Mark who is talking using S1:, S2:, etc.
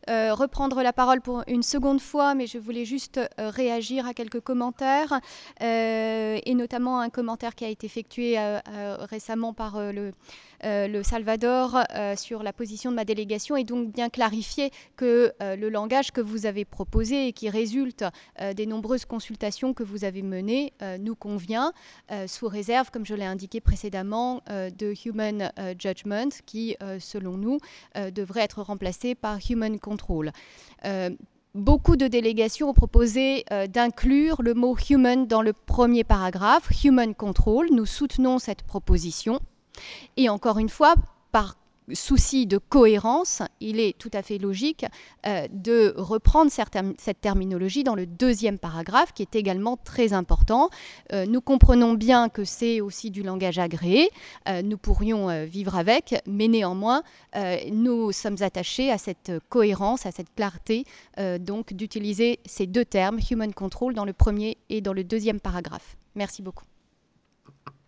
S1: reprendre la parole pour une seconde fois, mais je voulais juste réagir à quelques commentaires, et notamment un commentaire qui a été effectué récemment par le Salvador sur la position de ma délégation, et donc bien clarifier que le langage que vous avez proposé et qui résulte des nombreuses consultations que vous avez menées nous convient, sous réserve, comme je l'ai indiqué précédemment, de Human Judgment qui, selon nous, devrait être remplacé par Human Control. Beaucoup de délégations ont proposé d'inclure le mot human dans le premier paragraphe, human control. Nous soutenons cette proposition. Et encore une fois, par souci de cohérence, il est tout à fait logique de reprendre cette terminologie dans le deuxième paragraphe, qui est également très important. Nous comprenons bien que c'est aussi du langage agréé, nous pourrions vivre avec, mais néanmoins, nous sommes attachés à cette cohérence, à cette clarté, donc d'utiliser ces deux termes, human control, dans le premier et dans le deuxième paragraphe. Merci beaucoup.